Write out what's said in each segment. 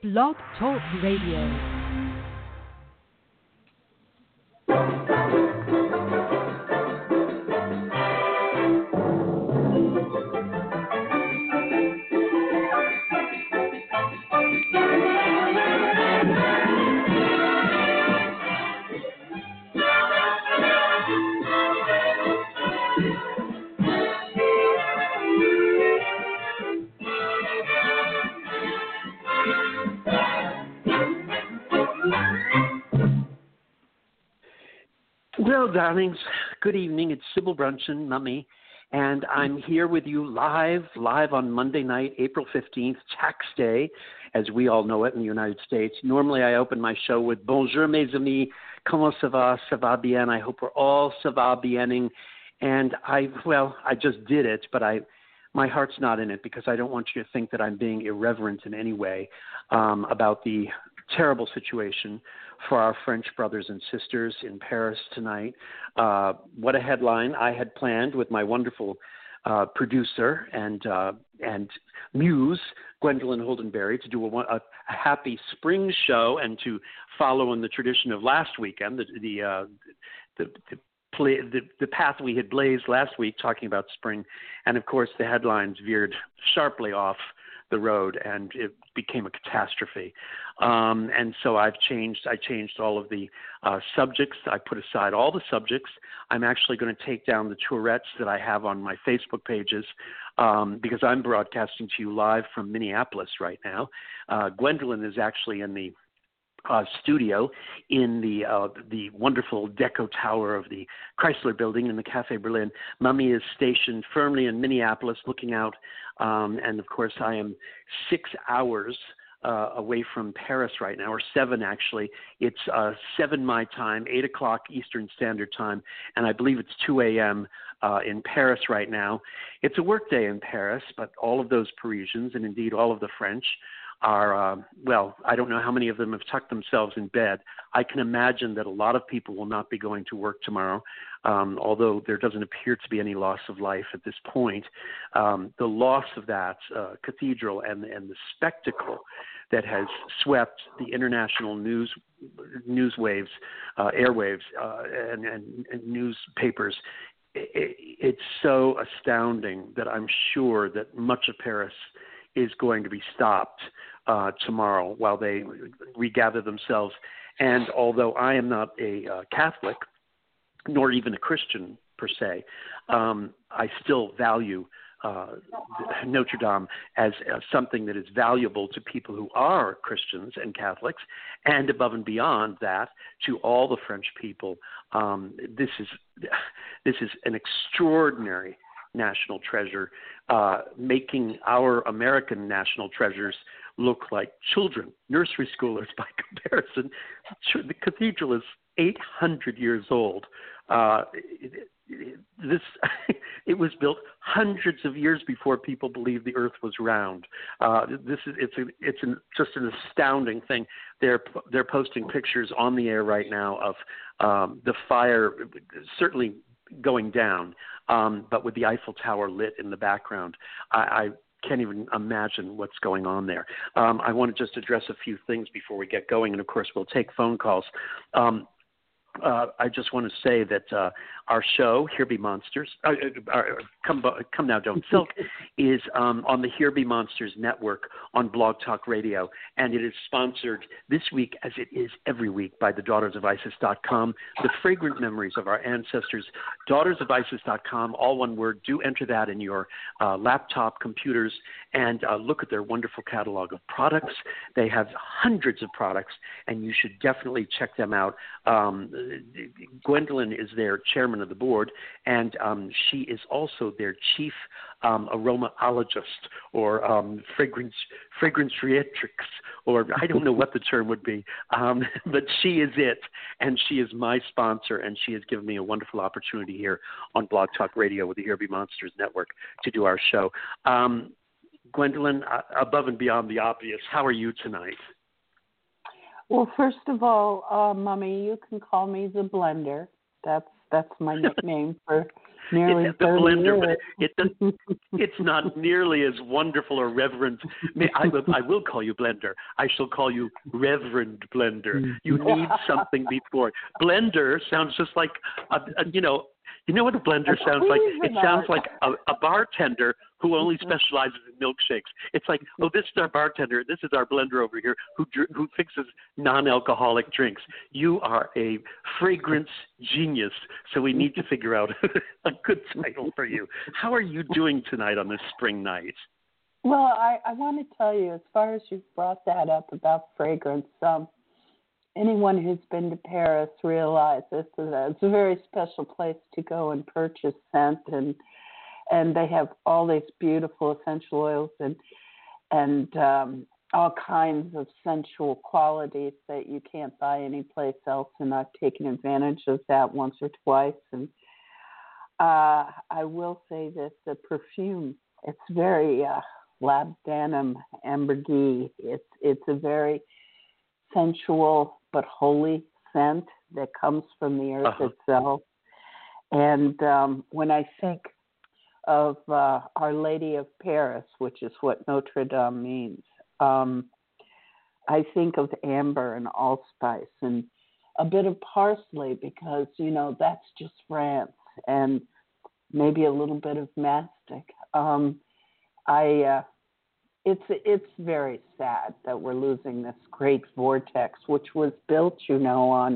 Blog Talk Radio. Well, darlings, good evening. It's Sybil Brunson, Mummy, and I'm here with you live on Monday night, April 15th, Tax Day, as we all know it in the United States. Normally, I open my show with Bonjour, mes amis, comment ça va? Ça va bien? I hope we're all ça va biening. And I just did it, but my heart's not in it because I don't want you to think that I'm being irreverent in any way about the terrible situation for our French brothers and sisters in Paris tonight. What a headline I had planned with my wonderful producer and muse, Gwendolyn Holdenberry, to do a happy spring show and to follow in the tradition of last weekend, the path we had blazed last week talking about spring. And, of course, the headlines veered sharply off the road, and it became a catastrophe. And so I changed all of the subjects. I put aside all the subjects. I'm actually going to take down the Tourette's that I have on my Facebook pages because I'm broadcasting to you live from Minneapolis right now. Gwendolyn is actually in the studio in the wonderful Deco Tower of the Chrysler Building in the Cafe Berlin. Mummy is stationed firmly in Minneapolis looking out, and of course I am 6 hours away from Paris right now, or 7 actually. It's 7 my time, 8 o'clock Eastern Standard Time, and I believe it's 2 a.m. In Paris right now. It's a work day in Paris, but all of those Parisians, and indeed all of the French, are, I don't know how many of them have tucked themselves in bed. I can imagine that a lot of people will not be going to work tomorrow, although there doesn't appear to be any loss of life at this point. The loss of that cathedral and the spectacle that has swept the international news waves, airwaves, and newspapers, it's so astounding that I'm sure that much of Paris is going to be stopped tomorrow while they regather themselves. And although I am not a Catholic, nor even a Christian per se, I still value Notre Dame as something that is valuable to people who are Christians and Catholics, and above and beyond that, to all the French people. This is an extraordinary national treasure, making our American national treasures look like children, nursery schoolers by comparison. The cathedral is 800 years old. It was built hundreds of years before people believed the Earth was round. Just an astounding thing. They're posting pictures on the air right now of the fire, certainly going down, but with the Eiffel Tower lit in the background. I can't even imagine what's going on there. I want to just address a few things before we get going, and of course we'll take phone calls. I just want to say that our show, Here Be Monsters, Come Now Don't Silk, is on the Here Be Monsters network on Blog Talk Radio, and it is sponsored this week, as it is every week, by the DaughtersOfIsis.com, the fragrant memories of our ancestors. DaughtersOfIsis.com, all one word. Do enter that in your laptop, computers, and look at their wonderful catalog of products. They have hundreds of products, and you should definitely check them out. Gwendolyn is their chairman of the board, and she is also their chief aromaologist, or fragrantriatrix, or I don't know what the term would be, but she is it, and she is my sponsor, and she has given me a wonderful opportunity here on Blog Talk Radio with the Here Be Monsters Network to do our show. Gwendolyn, above and beyond the obvious, how are you tonight? Well, first of all, Mummy, you can call me the Blender. That's my nickname for Nearly It's the 30 blender, years. but it's not nearly as wonderful or reverent. I will call you Blender. I shall call you Reverend Blender. You need something before. Blender sounds just like you know what a blender sounds like? It sounds like a bartender who only specializes in milkshakes. It's like, oh, this is our bartender. This is our blender over here who fixes non-alcoholic drinks. You are a fragrance genius, so we need to figure out a good title for you. How are you doing tonight on this spring night? Well, I want to tell you, as far as you brought that up about fragrance, anyone who's been to Paris realizes that it's a very special place to go and purchase scent, and they have all these beautiful essential oils and all kinds of sensual qualities that you can't buy anyplace else. And I've taken advantage of that once or twice. And I will say this: the perfume, it's very labdanum ambergris. It's a very sensual but holy scent that comes from the earth itself. And when I think of Our Lady of Paris, which is what Notre Dame means, I think of amber and allspice and a bit of parsley because, that's just France, and maybe a little bit of mastic. It's very sad that we're losing this great vortex, which was built, on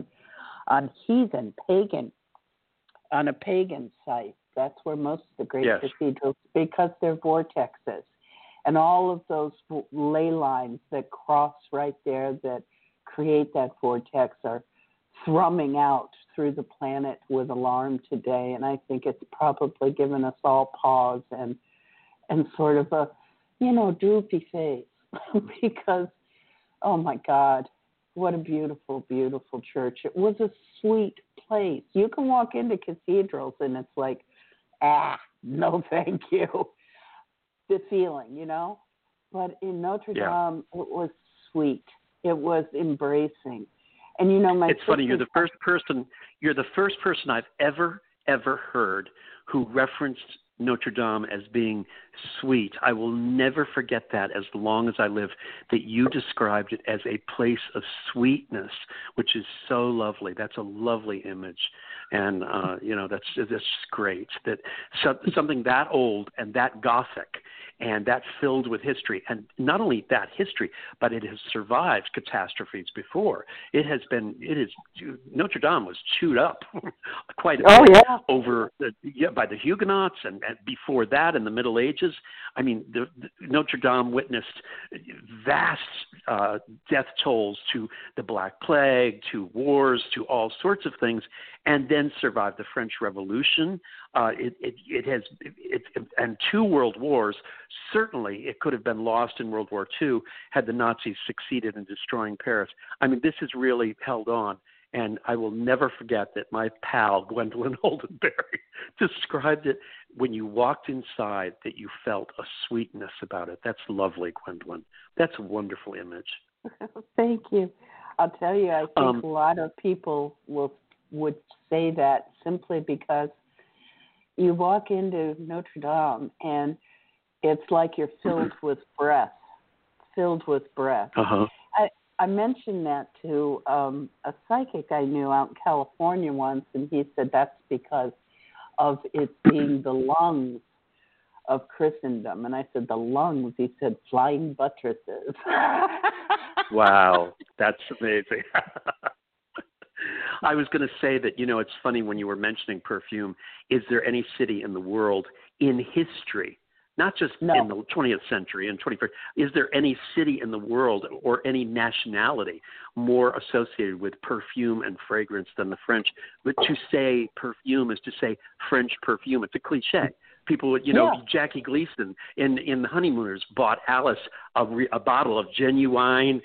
a pagan site. That's where most of the great cathedrals, because they're vortexes. And all of those ley lines that cross right there that create that vortex are thrumming out through the planet with alarm today. And I think it's probably given us all pause and sort of a, droopy face because, oh my God, what a beautiful, beautiful church. It was a sweet place. You can walk into cathedrals and it's like, no, thank you. The feeling, But in Notre Dame, it was sweet. It was embracing. And it's funny. You're the first person I've ever heard who referenced Notre Dame as being sweet. I will never forget that as long as I live, that you described it as a place of sweetness, which is so lovely. That's a lovely image. And, that's just great that something that old and that Gothic and that filled with history, and not only that history, but it has survived catastrophes before. Notre Dame was chewed up quite a bit over by the Huguenots, and before that in the Middle Ages. I mean, Notre Dame witnessed vast death tolls to the Black Plague, to wars, to all sorts of things, and then survived the French Revolution. And two world wars. Certainly, it could have been lost in World War II had the Nazis succeeded in destroying Paris. I mean, this has really held on. And I will never forget that my pal, Gwendolyn Oldenberry, described it when you walked inside, that you felt a sweetness about it. That's lovely, Gwendolyn. That's a wonderful image. Thank you. I'll tell you, I think a lot of people would say that simply because you walk into Notre Dame and it's like you're filled with breath. Uh-huh. I mentioned that to a psychic I knew out in California once, and he said that's because of it being the lungs of Christendom. And I said, the lungs? He said, flying buttresses. Wow, that's amazing. I was going to say that, it's funny when you were mentioning perfume, is there any city in the world in history, not just in the 20th century and 21st, is there any city in the world or any nationality more associated with perfume and fragrance than the French? But to say perfume is to say French perfume. It's a cliche. People would, Jackie Gleason in The Honeymooners bought Alice a bottle of genuine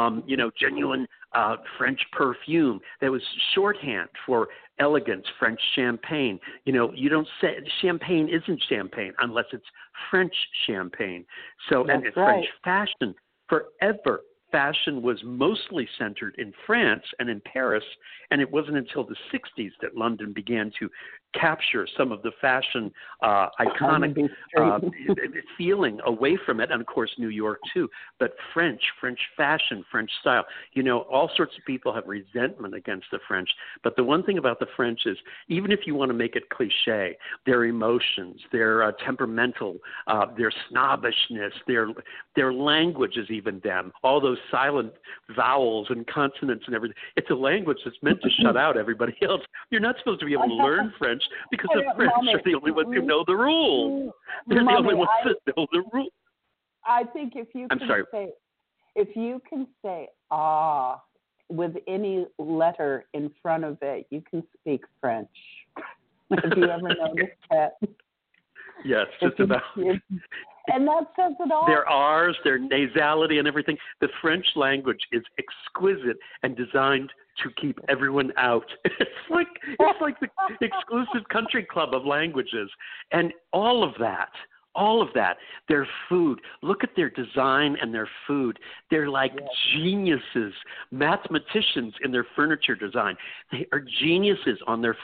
French perfume that was shorthand for elegant French champagne. You don't say champagne isn't champagne unless it's French champagne. So, and French fashion forever. Fashion was mostly centered in France and in Paris, and it wasn't until the 60s that London began to capture some of the fashion iconic feeling away from it, and of course New York too. But French fashion, French style. All sorts of people have resentment against the French. But the one thing about the French is, even if you want to make it cliche, their emotions, their temperamental, their snobbishness, their language is even them. All those silent vowels and consonants and everything. It's a language that's meant to shut out everybody else. You're not supposed to be able to learn French because the French are the only ones who know the rules. They're the only ones that know the rules. I think if you can say ah with any letter in front of it, you can speak French. Have you ever noticed that? Yes, just about. And that says it all. Their R's, their nasality and everything. The French language is exquisite and designed to keep everyone out. It's like the exclusive country club of languages. And all of that, their food. Look at their design and their food. They're like geniuses, mathematicians in their furniture design. They are geniuses on their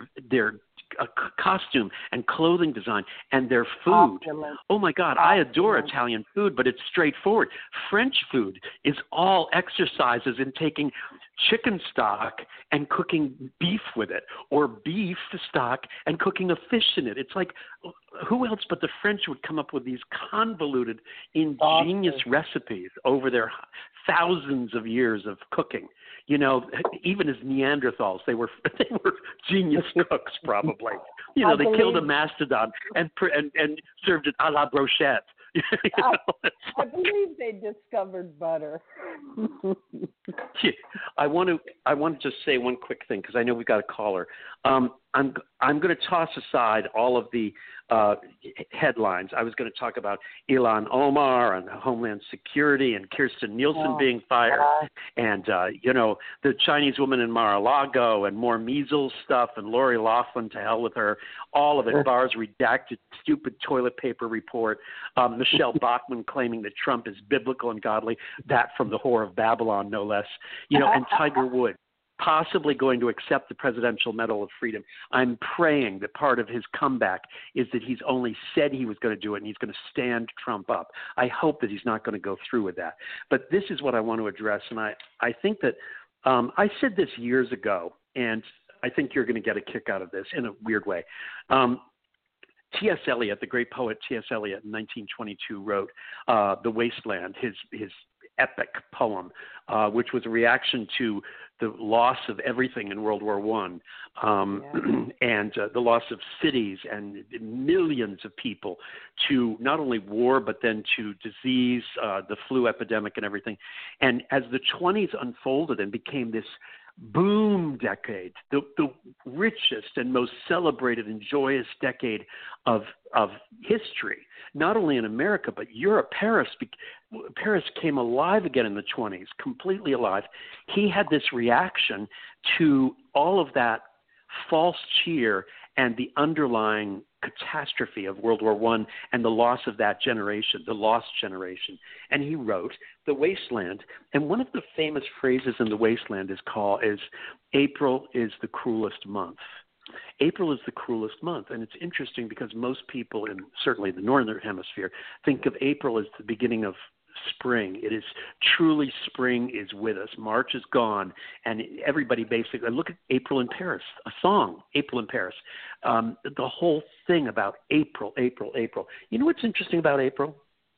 costume and clothing design and their food. Oh my God, I adore Italian food, but it's straightforward. French food is all exercises in taking chicken stock and cooking beef with it, or beef stock and cooking a fish in it. It's like, who else but the French would come up with these convoluted, ingenious recipes over their thousands of years of cooking? Even as Neanderthals, they were genius cooks, probably. They killed a mastodon and served it a la brochette. I believe they discovered butter. I want to just say one quick thing, because I know we've got a caller. I'm going to toss aside all of the headlines. I was going to talk about Ilhan Omar and Homeland Security and Kirstjen Nielsen being fired, and the Chinese woman in Mar-a-Lago, and more measles stuff, and Lori Loughlin, to hell with her. All of it. Barr's redacted stupid toilet paper report. Michelle Bachmann claiming that Trump is biblical and godly. That from the Whore of Babylon, no less. And Tiger Woods possibly going to accept the Presidential Medal of Freedom. I'm praying that part of his comeback is that he's only said he was going to do it and he's going to stand Trump up. I hope that he's not going to go through with that. But this is what I want to address, and I think that I said this years ago, and I think you're going to get a kick out of this in a weird way. T.S. Eliot, the great poet T.S. Eliot, in 1922 wrote The Wasteland, his epic poem, which was a reaction to the loss of everything in World War I, and the loss of cities and millions of people to not only war, but then to disease, the flu epidemic and everything. And as the 20s unfolded and became this boom decade, the richest and most celebrated and joyous decade of history, not only in America, but Europe. Paris came alive again in the 20s, completely alive. He had this reaction to all of that false cheer and the underlying catastrophe of World War I and the loss of that generation, the lost generation. And he wrote The Wasteland. And one of the famous phrases in The Wasteland is April is the cruelest month. April is the cruelest month. And it's interesting because most people in certainly the Northern Hemisphere think of April as the beginning of spring. It is truly, spring is with us. March is gone, and everybody basically look at April in Paris, a song, April in Paris. The whole thing about April. You know what's interesting about April?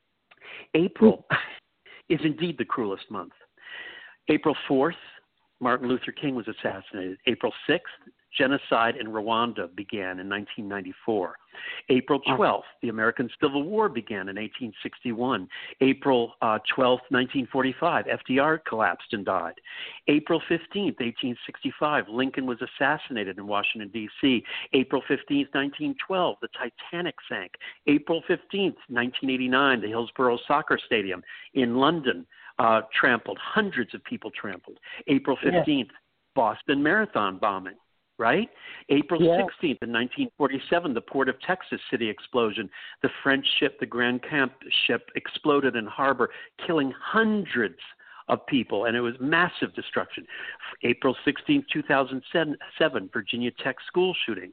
April is indeed the cruelest month. April 4th, Martin Luther King was assassinated. April 6th, genocide in Rwanda began in 1994. April 12th, the American Civil War began in 1861. April 12th, 1945, FDR collapsed and died. April 15th, 1865, Lincoln was assassinated in Washington, D.C. April 15th, 1912, the Titanic sank. April 15th, 1989, the Hillsborough Soccer Stadium in London trampled. Hundreds of people trampled. April 15th, Boston Marathon bombing. Right? April 16th in 1947, the Port of Texas City explosion. The French ship, the Grand Camp ship, exploded in harbor, killing hundreds of people, and it was massive destruction. April 16th, 2007, Virginia Tech school shooting.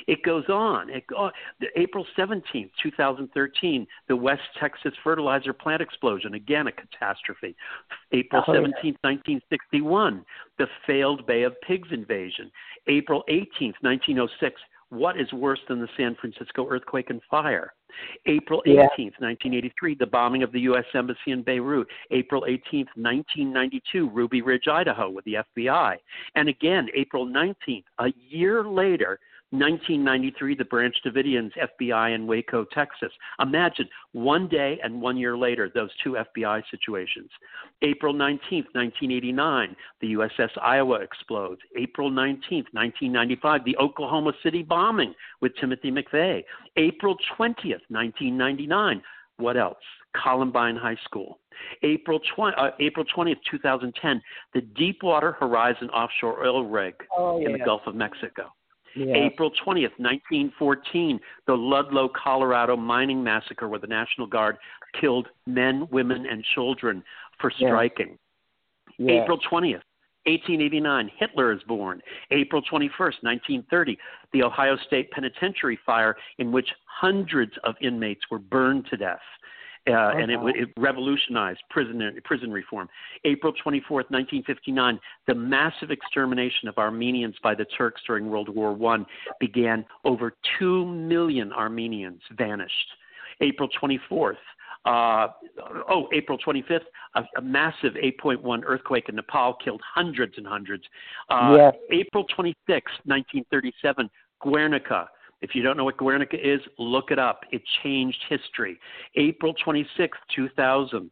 It goes on. April 17th, 2013, the West Texas fertilizer plant explosion, again a catastrophe. April 17th, 1961, the failed Bay of Pigs invasion. April 18th, 1906, what is worse than the San Francisco earthquake and fire? April 18th, 1983, the bombing of the U.S. Embassy in Beirut. April 18th, 1992, Ruby Ridge, Idaho, with the FBI. And again, April 19th, a year later, 1993, the Branch Davidians, FBI in Waco, Texas. Imagine 1 day and 1 year later, those two FBI situations. April 19th, 1989, the USS Iowa explodes. April 19th, 1995, the Oklahoma City bombing with Timothy McVeigh. April 20th, 1999, what else? Columbine High School. April 20th, 2010, the Deepwater Horizon offshore oil rig in the Gulf of Mexico. Yes. April 20th, 1914, the Ludlow, Colorado mining massacre where the National Guard killed men, women, and children for striking. Yes. April 20th, 1889, Hitler is born. April 21st, 1930, the Ohio State Penitentiary fire in which hundreds of inmates were burned to death. And it revolutionized prison reform. April 24th, 1959, the massive extermination of Armenians by the Turks during World War I began. Over 2 million Armenians vanished. April 24th, April 25th, a massive 8.1 earthquake in Nepal killed hundreds and hundreds. April 26th, 1937, Guernica. If you don't know what Guernica is, look it up. It changed history. April 26th, 2000,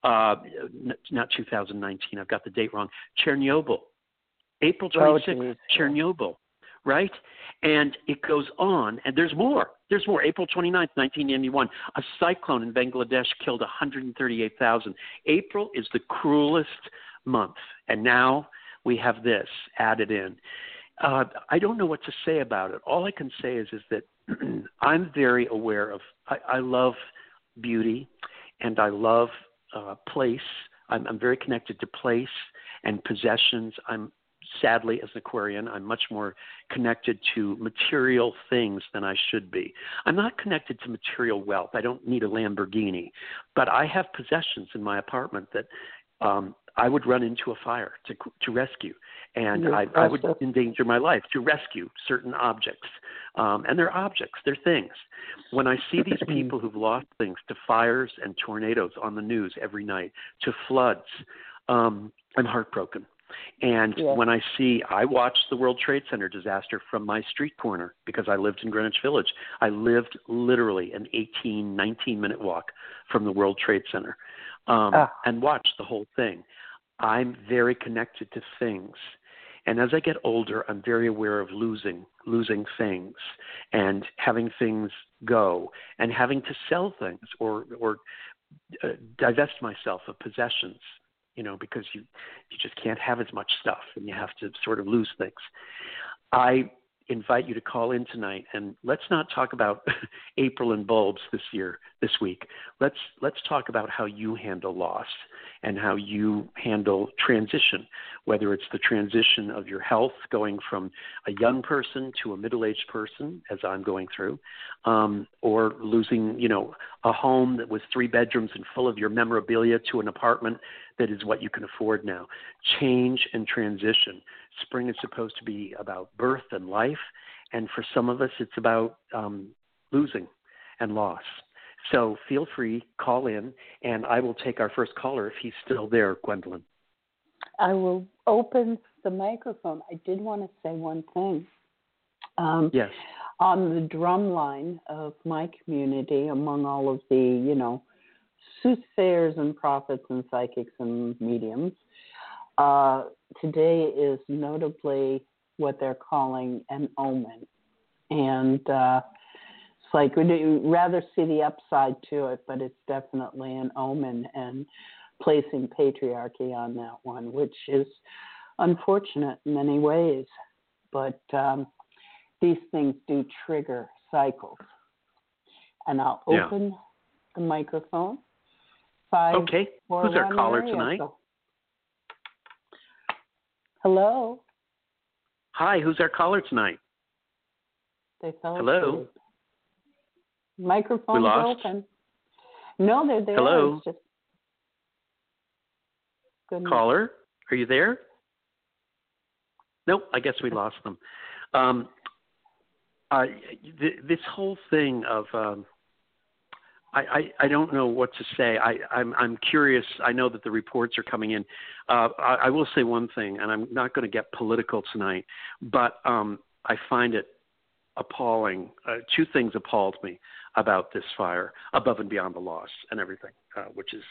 not 2019, I've got the date wrong, Chernobyl. April 26th, Chernobyl, right? And it goes on, and there's more. There's more. April 29th, 1991, a cyclone in Bangladesh killed 138,000. April is the cruelest month, and now we have this added in. I don't know what to say about it. All I can say is that I'm very aware of, I love beauty and I love place. I'm very connected to place and possessions. Sadly, as an Aquarian, I'm much more connected to material things than I should be. I'm not connected to material wealth. I don't need a Lamborghini, but I have possessions in my apartment that I would run into a fire to rescue, and I would endanger my life to rescue certain objects. And they're objects, they're things. When I see these people who've lost things to fires and tornadoes on the news every night, to floods, I'm heartbroken. And when I watched the World Trade Center disaster from my street corner because I lived in Greenwich Village. I lived literally an 19-minute walk from the World Trade Center and watched the whole thing. I'm very connected to things. And as I get older, I'm very aware of losing things and having things go and having to sell things or divest myself of possessions, because you just can't have as much stuff and you have to sort of lose things. I invite you to call in tonight, and let's not talk about April and bulbs this week. Let's talk about how you handle loss and how you handle transition, whether it's the transition of your health going from a young person to a middle-aged person, as I'm going through, or losing, a home that was 3 bedrooms and full of your memorabilia to an apartment that is what you can afford now. Change and transition. Spring is supposed to be about birth and life, and for some of us, it's about losing and loss. So feel free, call in, and I will take our first caller if he's still there, Gwendolyn. I will open the microphone. I did want to say one thing. Yes. On the drum line of my community, among all of the, soothsayers and prophets and psychics and mediums, today is notably what they're calling an omen. And it's like we'd rather see the upside to it, but it's definitely an omen, and placing patriarchy on that one, which is unfortunate in many ways. But these things do trigger cycles. And I'll open the microphone. Okay. Who's our caller tonight? Hello. Hi, who's our caller tonight? They fell Hello? asleep. Microphone's We lost? open. No, they're there. Hello? It's just... Goodness. Caller, are you there? Nope, I guess we lost them. This whole thing of I don't know what to say. I'm curious. I know that the reports are coming in. I will say one thing, and I'm not going to get political tonight, but I find it appalling. Two things appalled me about this fire, above and beyond the loss and everything, which is,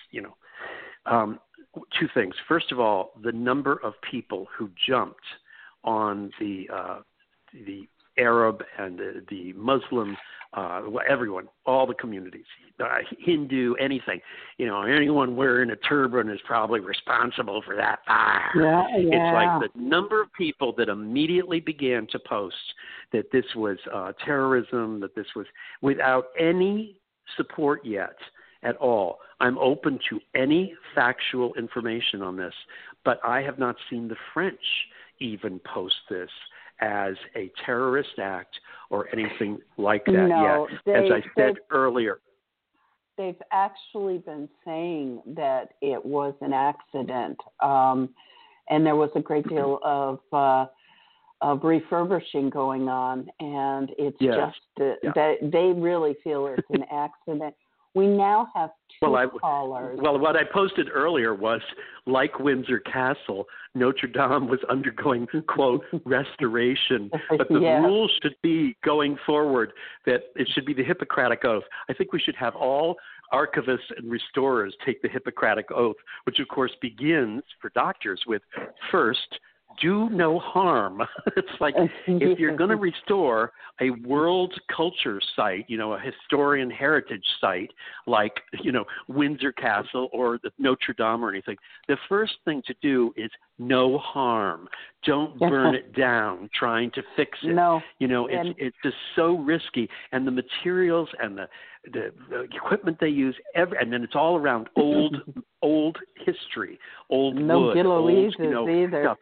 two things. First of all, the number of people who jumped on the Arab and the Muslim, everyone, all the communities, Hindu, anything, anyone wearing a turban is probably responsible for that fire. Yeah. It's like the number of people that immediately began to post that this was terrorism, that this was without any support yet at all. I'm open to any factual information on this, but I have not seen the French even post this as a terrorist act or anything like that yet. As I said earlier, they've actually been saying that it was an accident, and there was a great deal of refurbishing going on, and it's that they really feel it's an accident. We now have two callers. Well, what I posted earlier was, like Windsor Castle, Notre Dame was undergoing, quote, restoration. But the rule should be, going forward, that it should be the Hippocratic Oath. I think we should have all archivists and restorers take the Hippocratic Oath, which, of course, begins, for doctors, with first, do no harm. It's like, if you're going to restore a world culture site, a historian heritage site like, Windsor Castle or the Notre Dame or anything, the first thing to do is no harm. Don't burn it down trying to fix it. No. It's just so risky. And the materials and the equipment they use, and then it's all around old history, old wood. No either.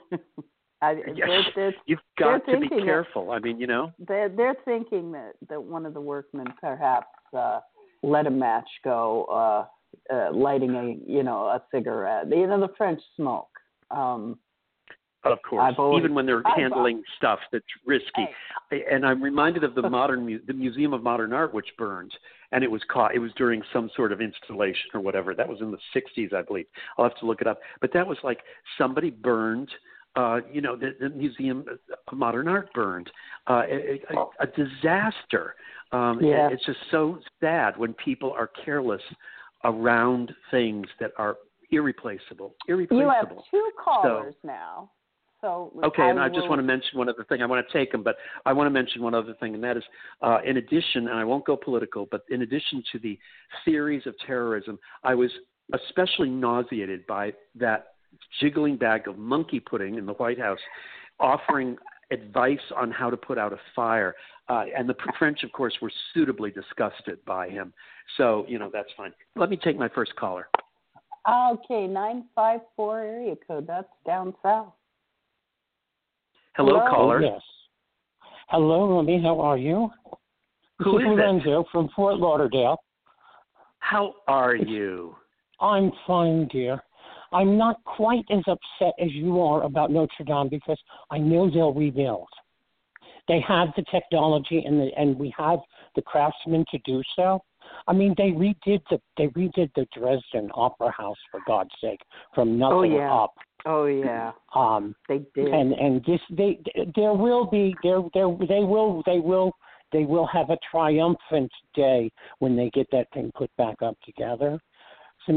You've got to be careful. They're thinking that one of the workmen perhaps let a match go, lighting a cigarette. The French smoke. Of course, even when they're handling stuff that's risky. And I'm reminded of the Museum of Modern Art, which burned, and it was caught. It was during some sort of installation or whatever. That was in the 60s, I believe. I'll have to look it up. But that was like somebody burned. The Museum of Modern Art burned. A disaster. It's just so sad when people are careless around things that are irreplaceable. You have two callers now. So I just want to mention one other thing. I want to take them, but I want to mention one other thing, and that is, in addition, and I won't go political, but in addition to the theories of terrorism, I was especially nauseated by that jiggling bag of monkey pudding in the White House offering advice on how to put out a fire. And the French, of course, were suitably disgusted by him. So, that's fine. Let me take my first caller. Okay, 954 area code. That's down south. Hello, caller. Yes. Hello, Remy. How are you? Who is Lorenzo from Fort Lauderdale. How are you? I'm fine, dear. I'm not quite as upset as you are about Notre Dame because I know they'll rebuild. They have the technology and we have the craftsmen to do so. I mean, they redid the Dresden Opera House, for God's sake, from nothing up. Oh yeah. They did. And this there will be they will have a triumphant day when they get that thing put back up together. So,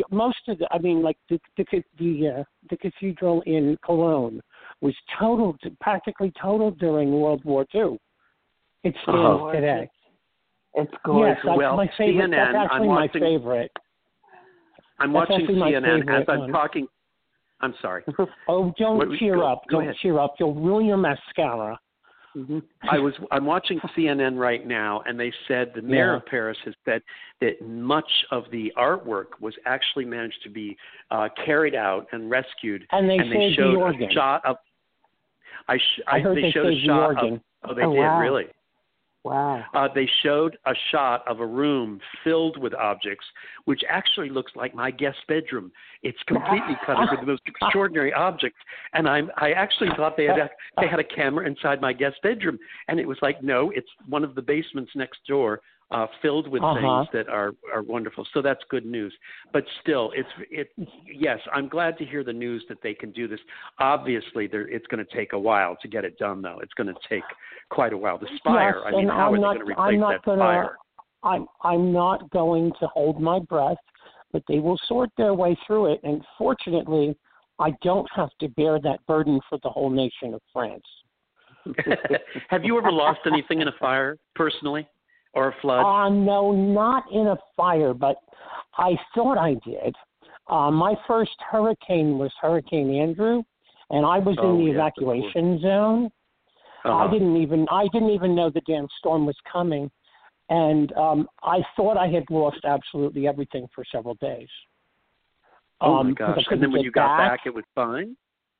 the cathedral in Cologne was practically totaled during World War II. It stands today. It's gorgeous. Yes, that's my favorite. CNN, that's actually my favorite. I'm watching CNN as I'm talking. I'm sorry. Oh, don't cheer up. Don't cheer up. You'll ruin your mascara. Mm-hmm. I'm watching CNN right now, and they said the mayor of Paris has said that much of the artwork was actually managed to be carried out and rescued. And they showed a shot of. I heard they showed saved a shot the organ. of. Oh, they did, really? Wow. They showed a shot of a room filled with objects, which actually looks like my guest bedroom. It's completely covered with the most extraordinary objects. And I actually thought they had a camera inside my guest bedroom. And it was like, no, it's one of the basements next door, filled with things that are wonderful. So that's good news. But still, yes, I'm glad to hear the news that they can do this. Obviously, it's going to take a while to get it done, though. It's going to take quite a while. The spire, yes, how are they going to replace that spire? I'm not going to hold my breath, but they will sort their way through it. And fortunately, I don't have to bear that burden for the whole nation of France. Have you ever lost anything in a fire, personally, or a flood? No, not in a fire, but I thought I did. My first hurricane was Hurricane Andrew, and I was in the evacuation zone. I didn't even know the damn storm was coming, and I thought I had lost absolutely everything for several days. Oh my gosh! And then when you got back, it was fine.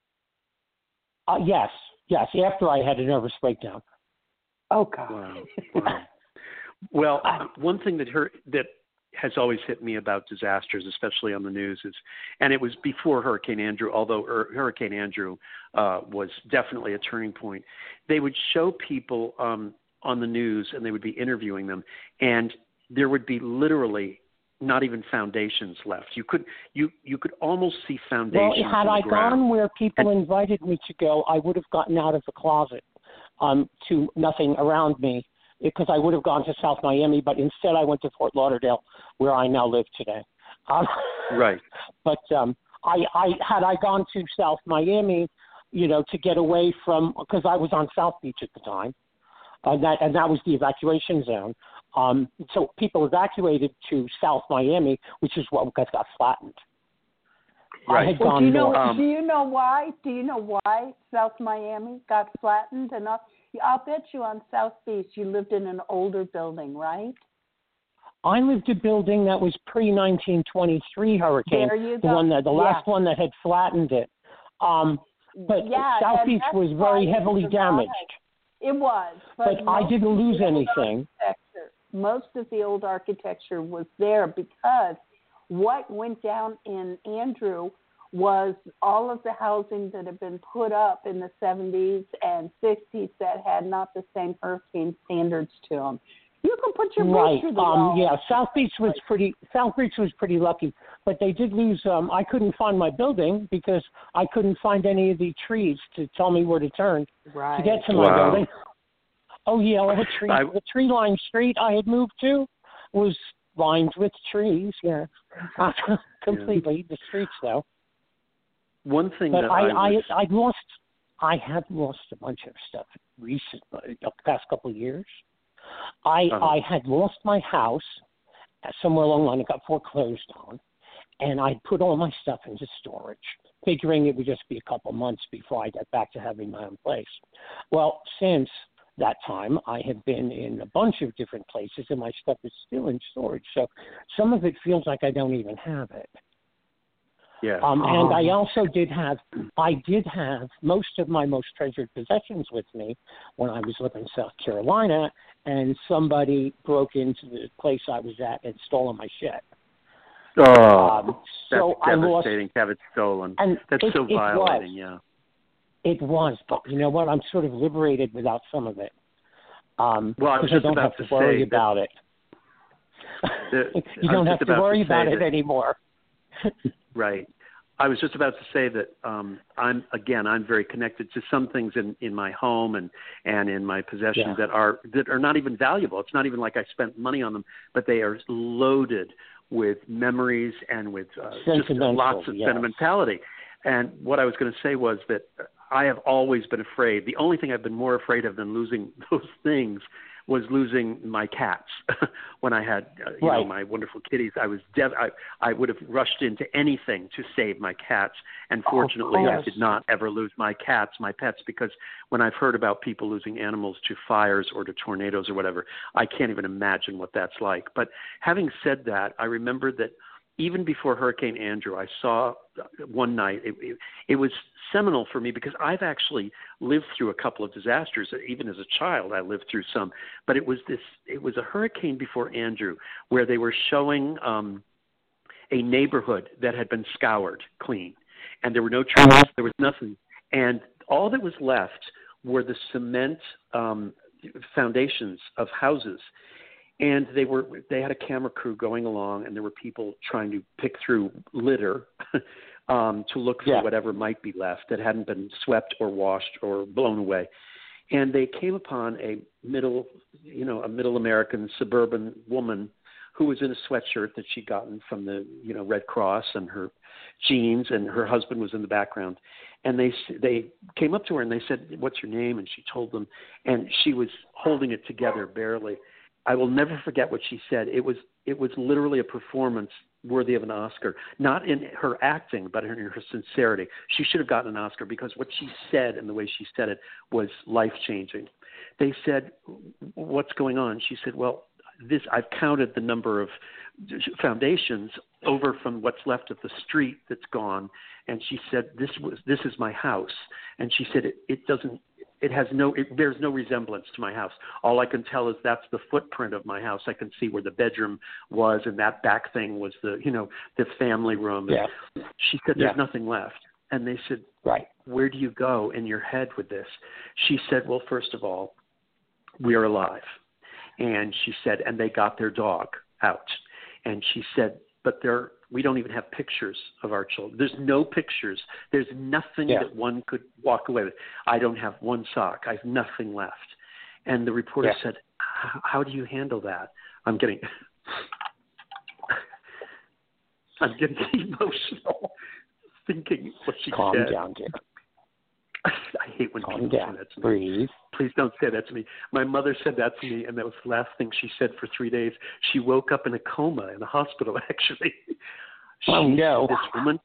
Yes. After I had a nervous breakdown. Oh God! Wow. Well, one thing that has always hit me about disasters, especially on the news, and it was before Hurricane Andrew, although Hurricane Andrew was definitely a turning point. They would show people on the news, and they would be interviewing them, and there would be literally not even foundations left. You could almost see foundations. Well, had I gone where people invited me to go, I would have gotten out of the closet to nothing around me, because I would have gone to South Miami, but instead I went to Fort Lauderdale, where I now live today. Right. But had I gone to South Miami, to get away from, because I was on South Beach at the time, and that was the evacuation zone. So people evacuated to South Miami, which is what got flattened. Right. Do you know why? Do you know why South Miami got flattened enough? I'll bet you on South Beach you lived in an older building, right? I lived in a building that was pre-1923 hurricane. There you go. The last one that had flattened it. But South Beach was very heavily damaged. It was. But I didn't lose anything. Most of the old architecture was there because what went down in Andrew was all of the housing that had been put up in the 70s and 60s that had not the same hurricane standards to them. You can put your roof through the wall. South Beach was pretty lucky, but they did lose. I couldn't find my building because I couldn't find any of the trees to tell me where to turn to get to my building. Oh yeah, the tree-lined street I had moved to was lined with trees. Yeah, completely. The streets though. One thing but that I have lost a bunch of stuff recently, the past couple of years. I had lost my house somewhere along the line. It got foreclosed on, and I put all my stuff into storage, figuring it would just be a couple months before I got back to having my own place. Well, since that time, I have been in a bunch of different places, and my stuff is still in storage. So some of it feels like I don't even have it. Yeah. And I also did have most of my most treasured possessions with me when I was living in South Carolina, and somebody broke into the place I was at and stole my shit. Oh, so that's devastating to have it stolen. And that's so violating, yeah. It was, but you know what? I'm sort of liberated without some of it. Well, I was just don't have to worry about it. You don't have to worry about it anymore. Right. I was just about to say that I'm very connected to some things in my home and in my possessions that are not even valuable. It's not even like I spent money on them, but they are loaded with memories and with just lots of sentimentality. And what I was going to say was that I have always been afraid. The only thing I've been more afraid of than losing those things was losing my cats. When I had my wonderful kitties, I would have rushed into anything to save my cats. And fortunately, I did not ever lose my pets, because when I've heard about people losing animals to fires or to tornadoes or whatever, I can't even imagine what that's like. But having said that, I remember that even before Hurricane Andrew, I saw one night. It was seminal for me because I've actually lived through a couple of disasters. Even as a child, I lived through some. But it was a hurricane before Andrew where they were showing a neighborhood that had been scoured clean, and there were no trees, there was nothing, and all that was left were the cement foundations of houses. And they had a camera crew going along, and there were people trying to pick through litter to look for whatever might be left that hadn't been swept or washed or blown away. And they came upon a middle American suburban woman who was in a sweatshirt that she'd gotten from the Red Cross, and her jeans, and her husband was in the background. And they came up to her and they said, "What's your name?" And she told them, and she was holding it together barely. I will never forget what she said. It was literally a performance worthy of an Oscar, not in her acting, but in her sincerity. She should have gotten an Oscar because what she said and the way she said it was life-changing. They said, "What's going on?" She said, "Well, I've counted the number of foundations over from what's left of the street that's gone." And she said, this is my house. And she said, it bears no resemblance to my house. All I can tell is that's the footprint of my house. I can see where the bedroom was, and that back thing was the family room. Yeah. She said, there's nothing left. And they said, right, where do you go in your head with this? She said, well, first of all, we are alive. And she said, and they got their dog out. And she said, but we don't even have pictures of our children. There's no pictures. There's nothing that one could walk away with. I don't have one sock. I have nothing left. And the reporter said, how do you handle that? I'm getting emotional thinking what she Calm said. down, dear. I hate when Calm people down. say that to me. Breathe. Please don't say that to me. My mother said that to me, and that was the last thing she said for 3 days. She woke up in a coma in the hospital, actually. Oh, no. This woman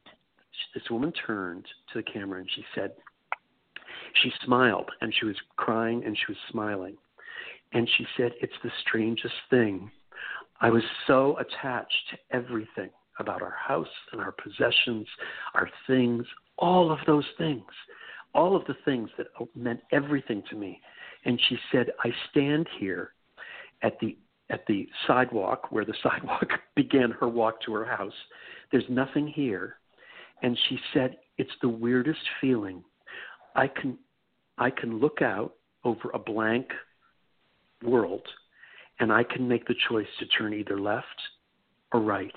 turned to the camera, and she said, she smiled, and she was crying, and she was smiling. And she said, it's the strangest thing. I was so attached to everything about our house and our possessions, our things, all of those things. All of the things that meant everything to me. And she said, I stand here at the sidewalk where the sidewalk began her walk to her house. There's nothing here. And she said, it's the weirdest feeling. I can look out over a blank world, and I can make the choice to turn either left or right.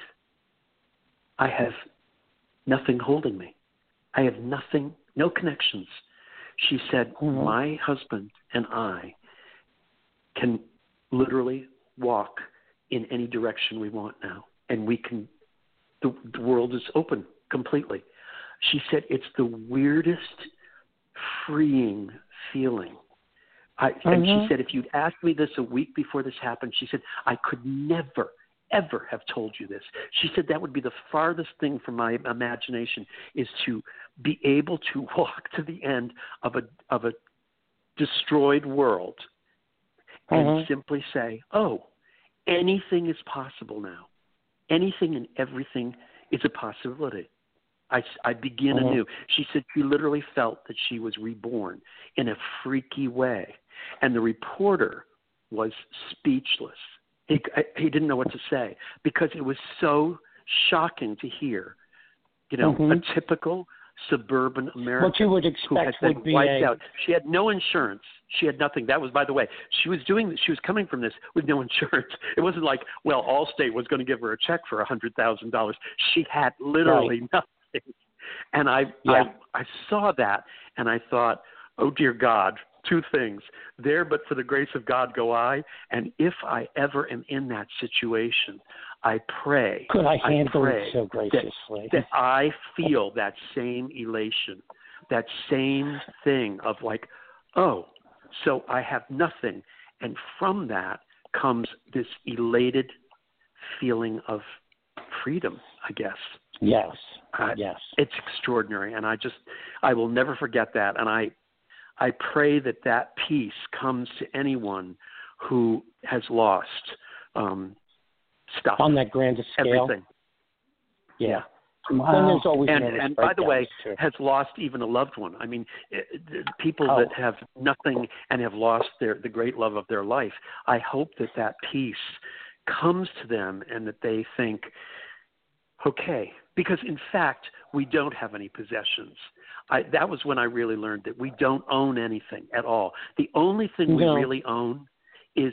I have nothing holding me. I have nothing, no connections. She said, my husband and I can literally walk in any direction we want now. And the world is open completely. She said, it's the weirdest, freeing feeling. And she said, if you'd asked me this a week before this happened, she said, I could never, ever have told you this. She said that would be the farthest thing from my imagination, is to be able to walk to the end of a destroyed world and simply say, oh, anything is possible now. Anything and everything is a possibility. I begin anew. She said she literally felt that she was reborn in a freaky way. And the reporter was speechless. He didn't know what to say because it was so shocking to hear, a typical suburban American what you would expect who had been would be wiped out. She had no insurance. She had nothing. That was, by the way, she was coming from this with no insurance. It wasn't like, well, Allstate was going to give her a check for $100,000. She had literally nothing. And I saw that, and I thought, oh, dear God, two things. There but for the grace of God go I, and if I ever am in that situation, I pray. Could I handle it so graciously? That I feel that same elation, that same thing of like, oh, so I have nothing. And from that comes this elated feeling of freedom, I guess. Yes. Yes. It's extraordinary. And I will never forget that. And I pray that peace comes to anyone who has lost stuff. On that grandest scale? Everything. Yeah. Wow. Then there's always and by the way, too. has lost even a loved one. I mean, people that have nothing and have lost the great love of their life. I hope that peace comes to them and that they think, okay, because in fact, we don't have any possessions. That was when I really learned that we don't own anything at all. The only thing we really own is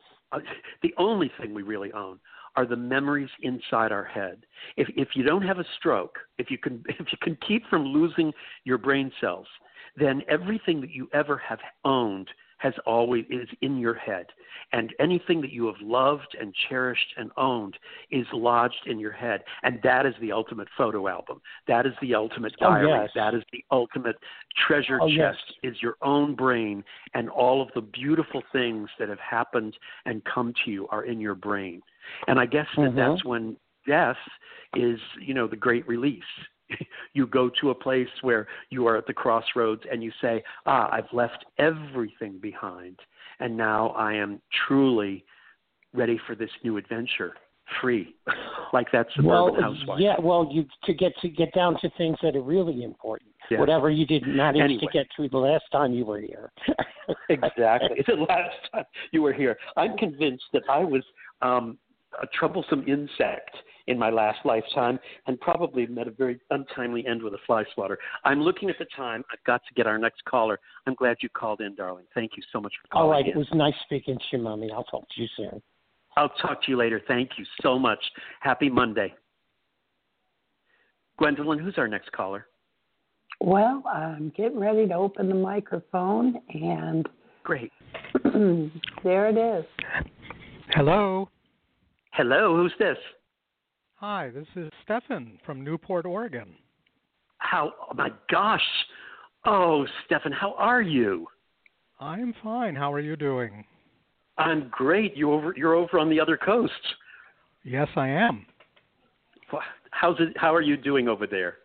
are the memories inside our head. If you don't have a stroke, if you can keep from losing your brain cells, then everything that you ever have owned is in your head. And anything that you have loved and cherished and owned is lodged in your head. And that is the ultimate photo album. That is the ultimate diary. Yes. That is the ultimate treasure chest, is your own brain, and all of the beautiful things that have happened and come to you are in your brain. And I guess that's when death is, the great release. You go to a place where you are at the crossroads and you say, I've left everything behind, and now I am truly ready for this new adventure, free, like that suburban housewife. Yeah, to get down to things that are really important, whatever you didn't manage to get through the last time you were here. Exactly. The last time you were here. I'm convinced that I was a troublesome insect in my last lifetime and probably met a very untimely end with a fly swatter. I'm looking at the time. I've got to get our next caller. I'm glad you called in, darling. Thank you so much for calling in. All right. It was nice speaking to you, Mommy. I'll talk to you soon. I'll talk to you later. Thank you so much. Happy Monday. Gwendolyn, who's our next caller? Well, I'm getting ready to open the microphone, and great. There it is. Hello. Hello, who's this? Hi, this is Stefan from Newport, Oregon. Oh my gosh. Oh, Stefan, how are you? I'm fine. How are you doing? I'm great. You're over on the other coast. Yes, I am. How are you doing over there?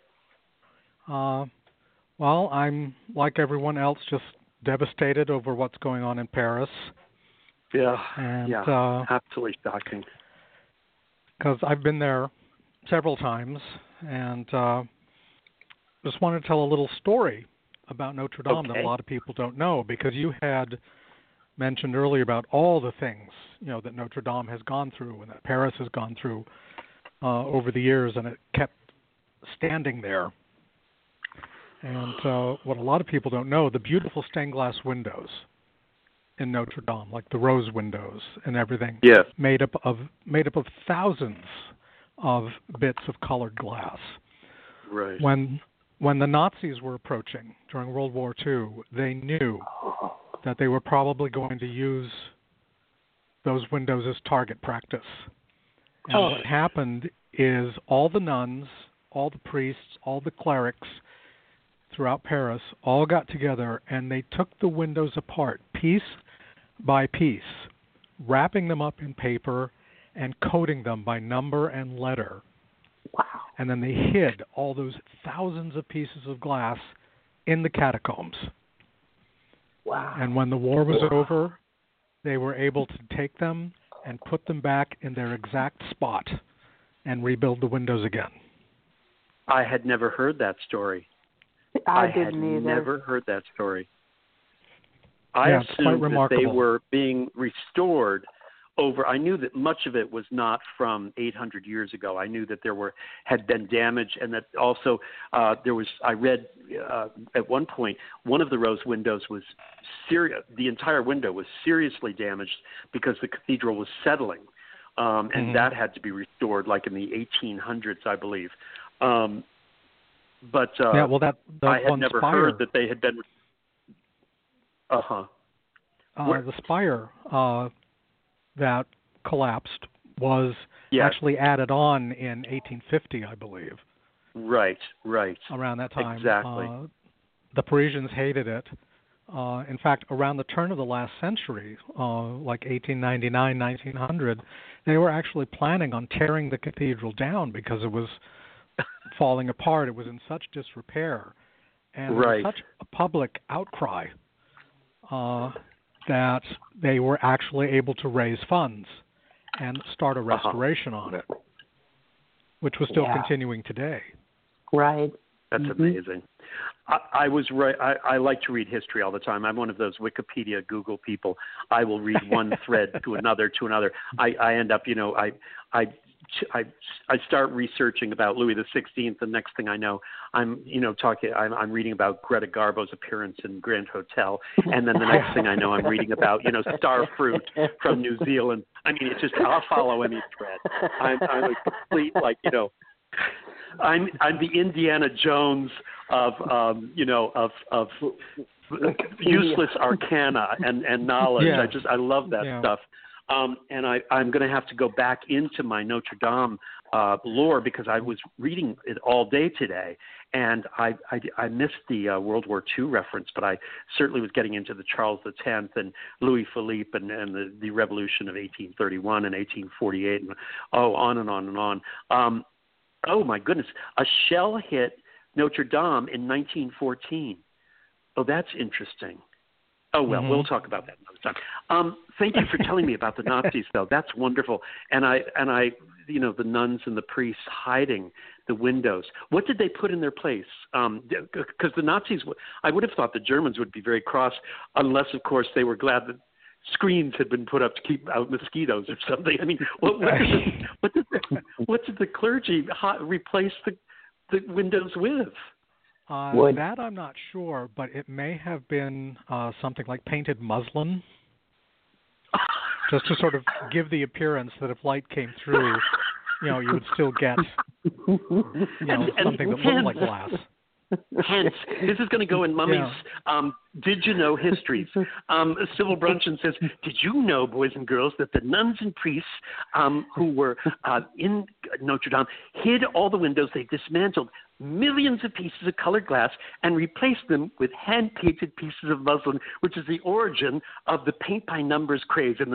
Well, I'm like everyone else, just devastated over what's going on in Paris. Yeah, and, absolutely shocking. Because I've been there several times, and just wanted to tell a little story about Notre Dame that a lot of people don't know, because you had mentioned earlier about all the things that Notre Dame has gone through and that Paris has gone through over the years, and it kept standing there. And what a lot of people don't know, the beautiful stained glass windows in Notre Dame, like the rose windows and everything, made up of thousands of bits of colored glass. Right. When the Nazis were approaching during World War II, they knew that they were probably going to use those windows as target practice. And what happened is all the nuns, all the priests, all the clerics throughout Paris all got together and they took the windows apart piece by piece, wrapping them up in paper and coding them by number and letter. Wow. And then they hid all those thousands of pieces of glass in the catacombs. Wow. And when the war was over, they were able to take them and put them back in their exact spot and rebuild the windows again. I had never heard that story. I didn't either. Never heard that story. I assumed that they were being restored over. I knew that much of it was not from 800 years ago. I knew that had been damage, and that also there was. I read at one point one of the rose windows was the entire window was seriously damaged because the cathedral was settling, and that had to be restored, like in the 1800s, I believe. But I had never heard that they had been. The spire that collapsed was actually added on in 1850, I believe. Right. Around that time. Exactly. The Parisians hated it. In fact, around the turn of the last century, like 1899, 1900, they were actually planning on tearing the cathedral down because it was falling apart. It was in such disrepair. And there was such a public outcry that they were actually able to raise funds and start a restoration on it, which was still continuing today. Right. That's amazing. I was right. I like to read history all the time. I'm one of those Wikipedia, Google people. I will read one thread to another. I end up, I start researching about Louis the 16th. The next thing I know, I'm reading about Greta Garbo's appearance in Grand Hotel, and then the next thing I know, I'm reading about star fruit from New Zealand. I mean, it's just I'll follow any thread. I'm a complete I'm the Indiana Jones of useless arcana and knowledge. Yeah. I love that stuff. And I'm going to have to go back into my Notre Dame lore because I was reading it all day today, and I missed the World War II reference, but I certainly was getting into the Charles X and Louis Philippe and the Revolution of 1831 and 1848, and on and on and on. Oh, my goodness. A shell hit Notre Dame in 1914. Oh, that's interesting. Oh, well, we'll talk about that another time. Thank you for telling me about the Nazis, though. That's wonderful. And I, the nuns and the priests hiding the windows. What did they put in their place? Because the Nazis, I would have thought the Germans would be very cross, unless, of course, they were glad that screens had been put up to keep out mosquitoes or something. I mean, what did the clergy replace the windows with? That I'm not sure, but it may have been something like painted muslin, just to sort of give the appearance that if light came through, you would still get something that looked like glass. Hence, this is going to go in Mummy's Did You Know Histories. Sybil Brunson says, did you know, boys and girls, that the nuns and priests who were in Notre Dame hid all the windows? They dismantled millions of pieces of colored glass and replaced them with hand-painted pieces of muslin, which is the origin of the paint-by-numbers craze in the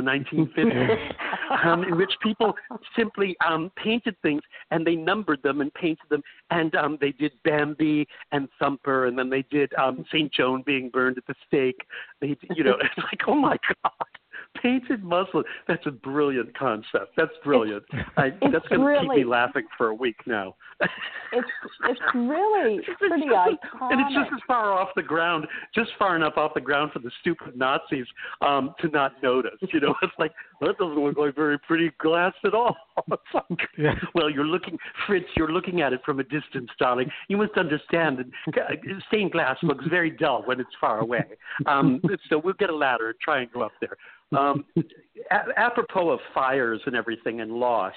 1950s, in which people simply painted things and they numbered them and painted them, and they did Bambi and Thumper, and then they did St. Joan being burned at the stake. It's like, oh my God. Painted muslin. That's a brilliant concept. That's brilliant. That's going to keep me laughing for a week now. It's really pretty iconic. And it's just as far off the ground, just far enough off the ground for the stupid Nazis to not notice. It's like, that doesn't look like very pretty glass at all. Well, Fritz, you're looking at it from a distance, darling. You must understand that stained glass looks very dull when it's far away. So we'll get a ladder and try and go up there. Apropos of fires and everything and loss,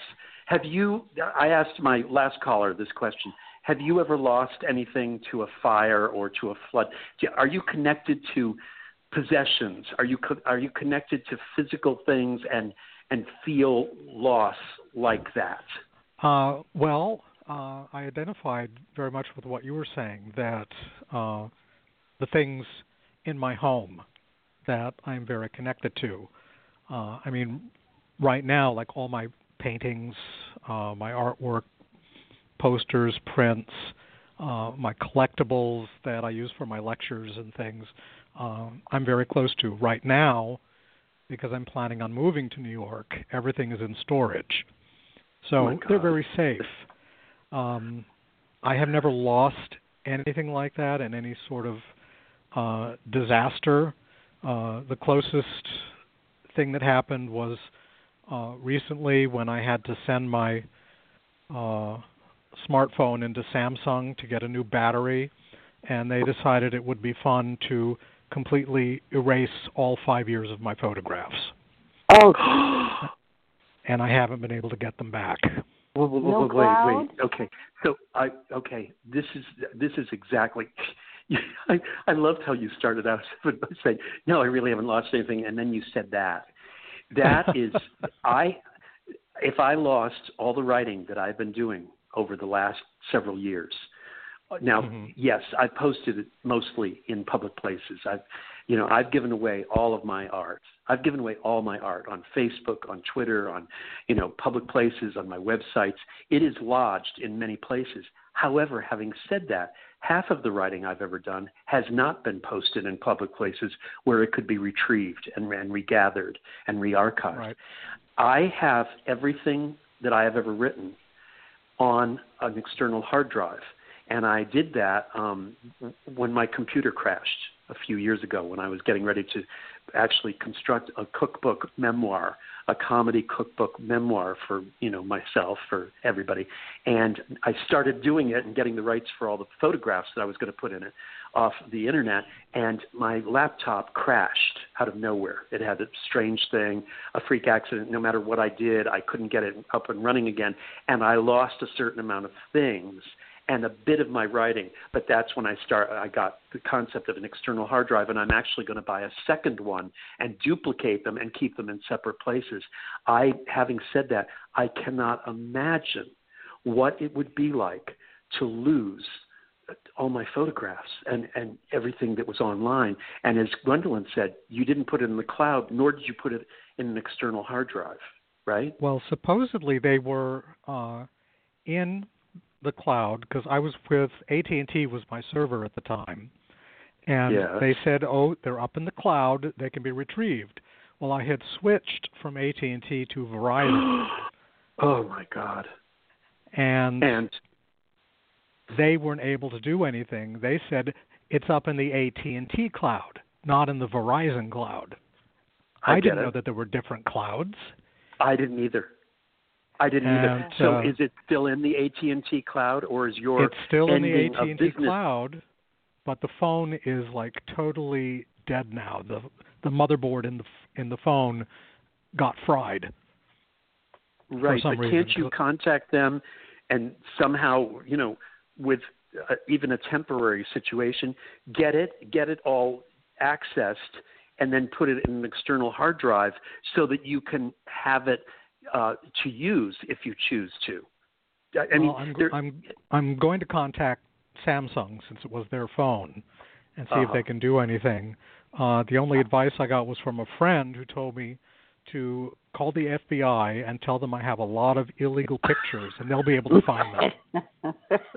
I asked my last caller this question, have you ever lost anything to a fire or to a flood? Are you connected to possessions? Are you connected to physical things and feel loss like that? Well, I identified very much with what you were saying, that the things in my home that I'm very connected to. I mean, right now, like all my paintings, my artwork, posters, prints, my collectibles that I use for my lectures and things, I'm very close to. Right now, because I'm planning on moving to New York, everything is in storage. So they're very safe. I have never lost anything like that in any sort of disaster. The closest thing that happened was recently when I had to send my smartphone into Samsung to get a new battery, and they decided it would be fun to completely erase all 5 years of my photographs. Oh. And I haven't been able to get them back. Wait. Okay. So this is exactly. I loved how you started out by saying, "No, I really haven't lost anything," and then you said that. That is, if I lost all the writing that I've been doing over the last several years. Now, yes, I've posted it mostly in public places. I've given away all of my art. I've given away all my art on Facebook, on Twitter, on, public places, on my websites. It is lodged in many places. However, having said that, half of the writing I've ever done has not been posted in public places where it could be retrieved and regathered and re-archived. Right. I have everything that I have ever written on an external hard drive. And I did that when my computer crashed a few years ago, when I was getting ready to actually construct a cookbook memoir, a comedy cookbook memoir for, myself, for everybody. And I started doing it and getting the rights for all the photographs that I was going to put in it off the internet, and my laptop crashed out of nowhere. It had a strange thing, a freak accident. No matter what I did, I couldn't get it up and running again, and I lost a certain amount of things and a bit of my writing. But that's when I got the concept of an external hard drive, and I'm actually going to buy a second one and duplicate them and keep them in separate places. Having said that, I cannot imagine what it would be like to lose all my photographs and everything that was online. And as Gwendolyn said, you didn't put it in the cloud, nor did you put it in an external hard drive, right? Well, supposedly they were in the cloud, because I was with AT&T was my server at the time, and they said, they're up in the cloud, they can be retrieved. Well, I had switched from AT&T to Verizon. Oh my God. And they weren't able to do anything. They said it's up in the AT&T cloud, not in the Verizon cloud. I didn't know that there were different clouds. I didn't either. So is it still in the AT&T cloud, or is your It's still in the AT&T cloud, but the phone is like totally dead now. The motherboard in the phone got fried. Right, for some but reason. Can't you contact them and somehow, with even a temporary situation, get it all accessed, and then put it in an external hard drive so that you can have it to use if you choose to? I'm going to contact Samsung, since it was their phone, and see if they can do anything. The only advice I got was from a friend who told me to call the FBI and tell them I have a lot of illegal pictures, and they'll be able to find them.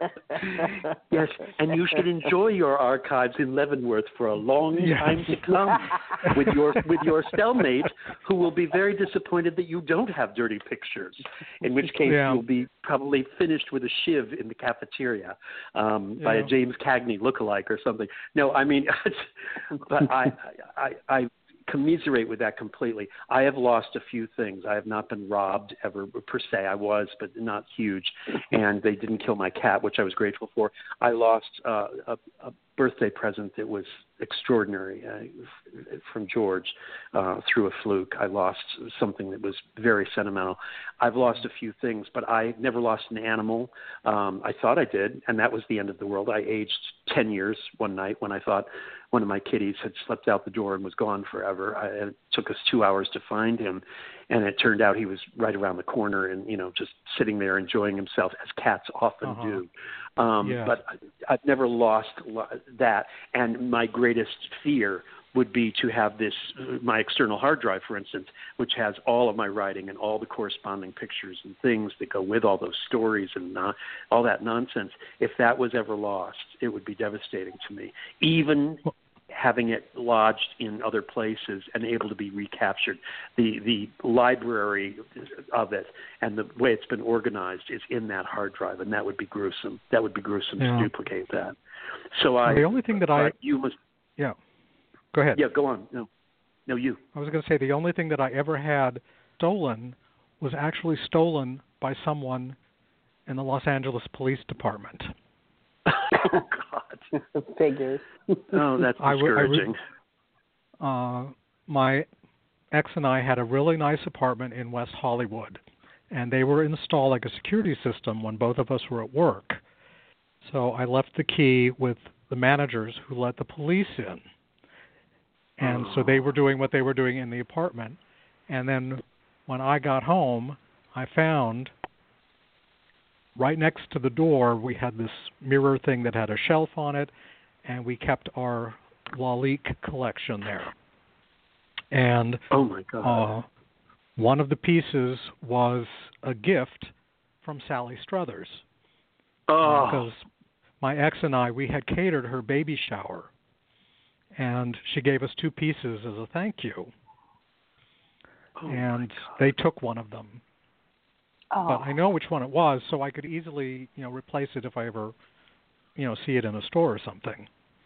Yes, and you should enjoy your archives in Leavenworth for a long time to come with your cellmate, who will be very disappointed that you don't have dirty pictures, in which case you'll be probably finished with a shiv in the cafeteria by a James Cagney lookalike or something. No, I mean, but I commiserate with that completely. I have lost a few things. I have not been robbed ever per se. I was, but not huge. And they didn't kill my cat, which I was grateful for. I lost a birthday present that was extraordinary from George through a fluke. I lost something that was very sentimental. I've lost a few things, but I never lost an animal. I thought I did, and that was the end of the world. I aged 10 years one night when I thought one of my kitties had slept out the door and was gone forever. It took us 2 hours to find him, and it turned out he was right around the corner and, just sitting there enjoying himself, as cats often do. But I've never lost that, and my greatest fear would be to have my external hard drive, for instance, which has all of my writing and all the corresponding pictures and things that go with all those stories and all that nonsense. If that was ever lost, it would be devastating to me. Even having it lodged in other places and able to be recaptured, the library of it and the way it's been organized is in that hard drive, and that would be gruesome. That would be gruesome to duplicate that. So the only thing that you must. Yeah. Go ahead. Yeah, go on. No, you. I was going to say the only thing that I ever had stolen was actually stolen by someone in the Los Angeles Police Department. Oh, God. Figures. Oh, that's discouraging. My ex and I had a really nice apartment in West Hollywood, and they were installing a security system when both of us were at work. So I left the key with the managers who let the police in. And so they were doing what they were doing in the apartment. And then when I got home, I found right next to the door, we had this mirror thing that had a shelf on it, and we kept our Lalique collection there. And oh my God. One of the pieces was a gift from Sally Struthers. Because my ex and I, we had catered her baby shower. And she gave us 2 pieces as a thank you. And they took one of them. But I know which one it was, so I could easily, replace it if I ever see it in a store or something.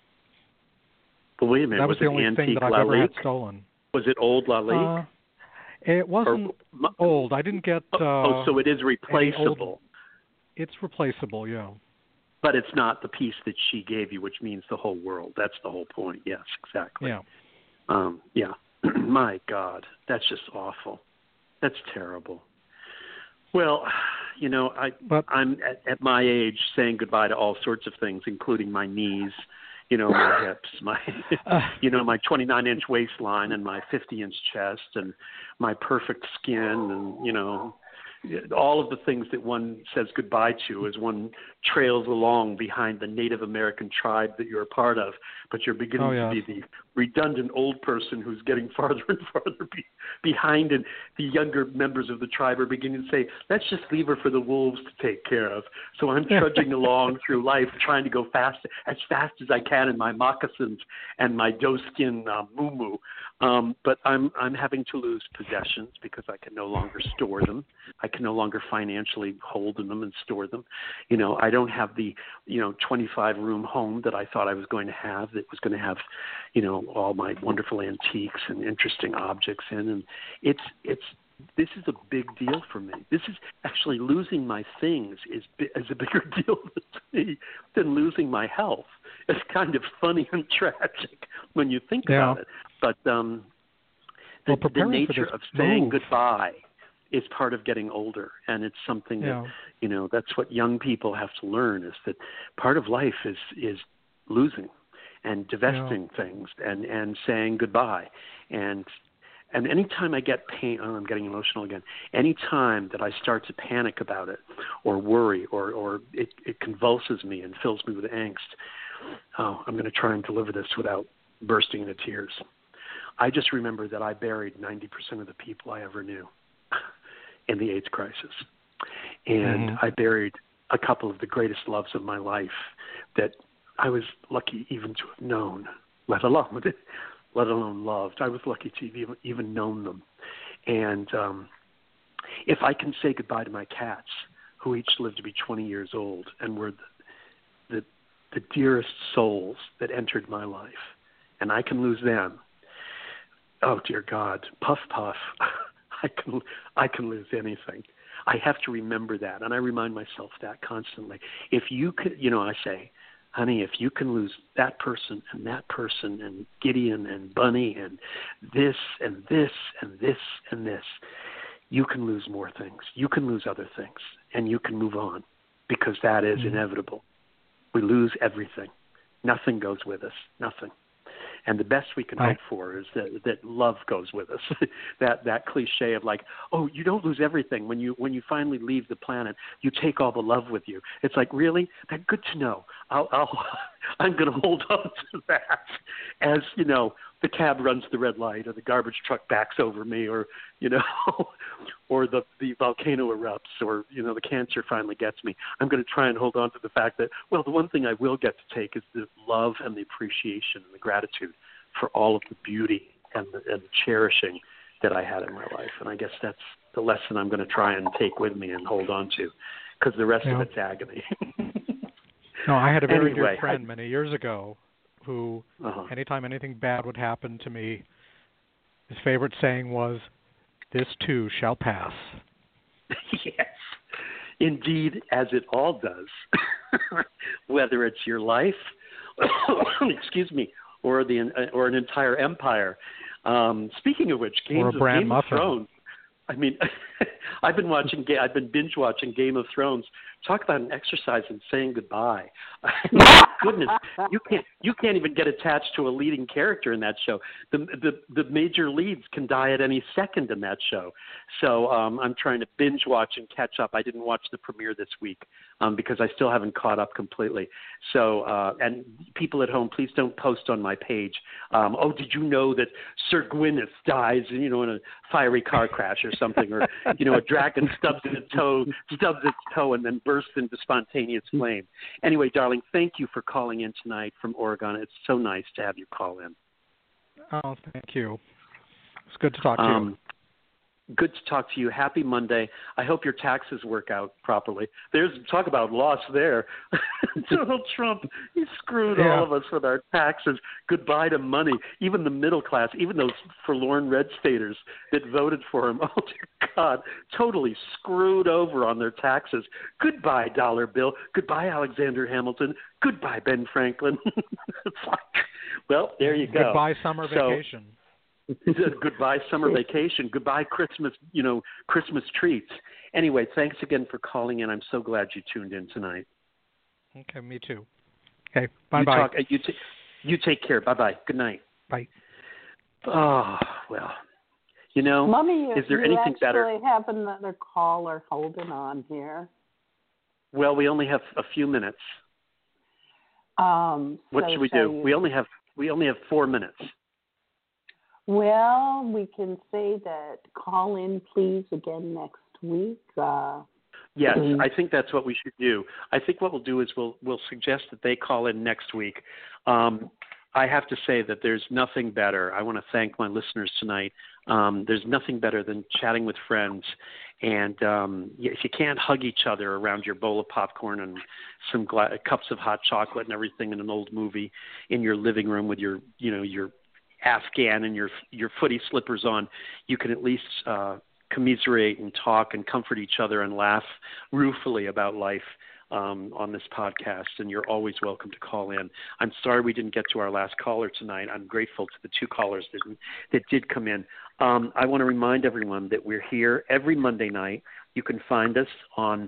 But wait a minute, That was the only thing that I've ever had stolen. Was it old Lalique? It wasn't old. I didn't get. So it is replaceable. It's replaceable, yeah. But it's not the piece that she gave you, which means the whole world. That's the whole point. Yes, exactly. Yeah. Yeah. My God, that's just awful. That's terrible. Well, I'm at my age saying goodbye to all sorts of things, including my knees, my hips, my 29-inch waistline and my 50-inch chest and my perfect skin and, all of the things that one says goodbye to as one trails along behind the Native American tribe that you're a part of, but you're beginning to be the redundant old person who's getting farther and farther behind, and the younger members of the tribe are beginning to say, let's just leave her for the wolves to take care of. So I'm trudging along through life trying to go as fast as I can in my moccasins and my doeskin muumuu. But I'm having to lose possessions because I can no longer store them. I can no longer financially hold them and store them. I don't have the 25-room home that I thought I was going to have, that was going to have all my wonderful antiques and interesting objects in. And this is a big deal for me. This is actually losing my things is a bigger deal to me than losing my health. It's kind of funny and tragic when you think about it. But the nature of saying goodbye is part of getting older, and it's something that that's what young people have to learn, is that part of life is losing and divesting things and saying goodbye. And anytime I get pain, I'm getting emotional again. Anytime that I start to panic about it or worry or it convulses me and fills me with angst, I'm going to try and deliver this without bursting into tears. I just remember that I buried 90% of the people I ever knew in the AIDS crisis. And I buried a couple of the greatest loves of my life that I was lucky even to have known, let alone loved. I was lucky to have even known them. And if I can say goodbye to my cats, who each lived to be 20 years old and were the dearest souls that entered my life, and I can lose them, oh dear God, puff puff, I can lose anything. I have to remember that, and I remind myself that constantly. If you could, I say, honey, if you can lose that person and Gideon and Bunny and this and this and this and this, you can lose more things. You can lose other things, and you can move on, because that is inevitable. We lose everything. Nothing goes with us. Nothing. And the best we can hope for is that love goes with us. that cliche of like, oh, you don't lose everything when you finally leave the planet. You take all the love with you. It's like, really? That's good to know. I'm going to hold on to that as the cab runs the red light, or the garbage truck backs over me, or or the volcano erupts, or the cancer finally gets me. I'm going to try and hold on to the fact that, well, the one thing I will get to take is the love and the appreciation and the gratitude for all of the beauty and the cherishing that I had in my life. And I guess that's the lesson I'm going to try and take with me and hold on to, because the rest of it's agony. No, I had a very dear friend many years ago who, anytime anything bad would happen to me, his favorite saying was, "This too shall pass." Yes, indeed, as it all does. Whether it's your life, excuse me, or an entire empire. Speaking of which, Game of Thrones. I mean, I've been binge watching Game of Thrones. Talk about an exercise in saying goodbye. Goodness, you can't even get attached to a leading character in that show. The major leads can die at any second in that show. So I'm trying to binge watch and catch up. I didn't watch the premiere this week because I still haven't caught up completely. So and people at home, please don't post on my page. Oh, did you know that Sir Gwyneth dies, in a fiery car crash or something, or a dragon stubs its toe and then bursts into spontaneous flame. Anyway, darling, thank you for calling in tonight from Oregon. It's so nice to have you call in. Oh, thank you. It's good to talk to you. Good to talk to you. Happy Monday. I hope your taxes work out properly. There's talk about loss there. Donald Trump, he screwed all of us with our taxes. Goodbye to money. Even the middle class, even those forlorn red staters that voted for him. Oh, dear God, totally screwed over on their taxes. Goodbye, dollar bill. Goodbye, Alexander Hamilton. Goodbye, Ben Franklin. Well, there you go. Goodbye, summer vacation. Goodbye summer vacation. Goodbye Christmas, Christmas treats. Anyway, thanks again for calling in. I'm so glad you tuned in tonight. Okay, me too. Okay, bye-bye. You take care. Bye-bye. Good night. Bye. Oh, well, Mommy, is there anything better? You actually have another caller holding on here. Well, we only have a few minutes. What should we do? We only have 4 minutes. Well, we can say that call in, please, again next week. Yes, I think that's what we should do. I think what we'll do is we'll suggest that they call in next week. I have to say that there's nothing better. I want to thank my listeners tonight. There's nothing better than chatting with friends. And if you can't hug each other around your bowl of popcorn and some cups of hot chocolate and everything in an old movie in your living room with your Afghan and your footy slippers on, you can at least commiserate and talk and comfort each other and laugh ruefully about life on this podcast. And you're always welcome to call in. I'm sorry we didn't get to our last caller tonight. I'm grateful to the 2 callers that did come in. I want to remind everyone that we're here every Monday night. You can find us on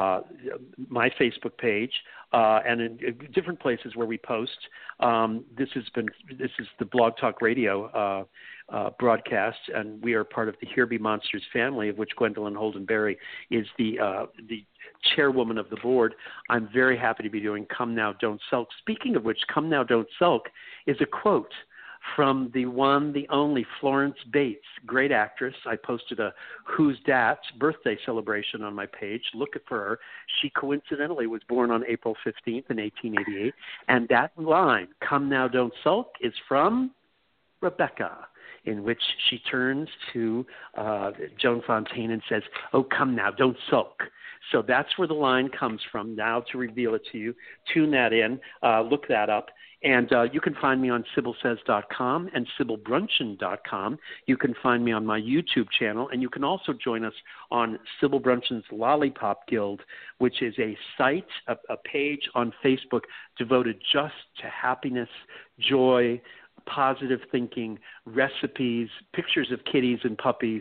my Facebook page and in different places where we post. This is the Blog Talk Radio broadcast, and we are part of the Here Be Monsters family, of which Gwendolyn Holden Berry is the chairwoman of the board. I'm very happy to be doing Come Now, Don't Sulk. Speaking of which, Come Now, Don't Sulk is a quote from the one, the only Florence Bates, great actress. I posted a Who's Dat birthday celebration on my page. Look for her. She coincidentally was born on April 15th in 1888. And that line, Come Now, Don't Sulk, is from Rebecca, in which she turns to Joan Fontaine and says, oh, come now, don't sulk. So that's where the line comes from. Now to reveal it to you, tune that in, look that up. And you can find me on SibylSays.com and SibylBruncheon.com. You can find me on my YouTube channel, and you can also join us on Sybil Brunchen's Lollipop Guild, which is a site, a page on Facebook devoted just to happiness, joy, positive thinking, recipes, pictures of kitties and puppies,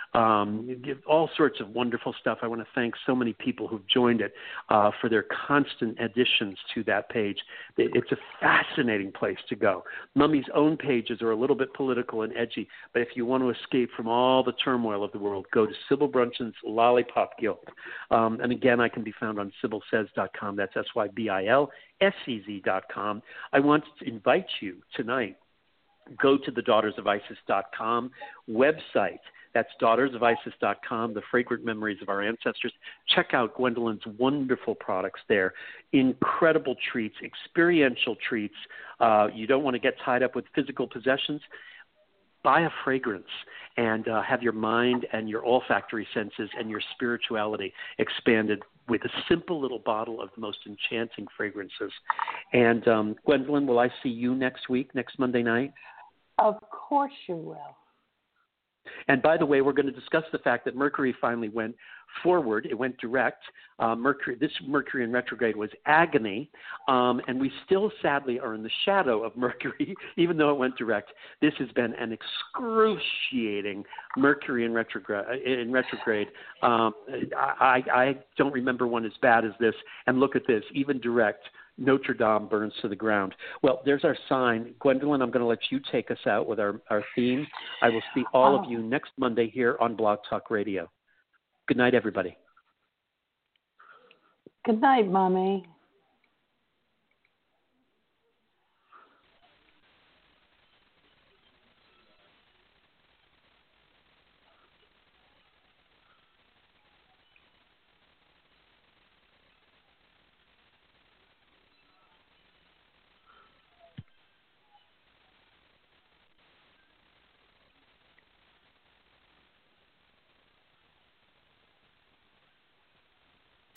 all sorts of wonderful stuff. I want to thank so many people who've joined it for their constant additions to that page. It's a fascinating place to go. Mummy's own pages are a little bit political and edgy, but if you want to escape from all the turmoil of the world, go to Sybil Brunchen's Lollipop Guild. And again, I can be found on SibylSays.com. That's SYBILSEZ.com. I want to invite you tonight, go to the DaughtersOfIsis.com website. That's DaughtersOfIsis.com, the fragrant memories of our ancestors. Check out Gwendolyn's wonderful products there. Incredible treats, experiential treats. You don't want to get tied up with physical possessions. Buy a fragrance and have your mind and your olfactory senses and your spirituality expanded with a simple little bottle of the most enchanting fragrances. And Gwendolyn, will I see you next week, next Monday night? Of course you will. And by the way, we're going to discuss the fact that Mercury finally went forward. It went direct. This Mercury in retrograde was agony, and we still sadly are in the shadow of Mercury, even though it went direct. This has been an excruciating Mercury in retrograde. I don't remember one as bad as this. And look at this, even direct. Notre Dame burns to the ground. Well, there's our sign. Gwendolyn, I'm going to let you take us out with our theme. I will see all of you next Monday here on Blog Talk Radio. Good night, everybody. Good night, Mommy.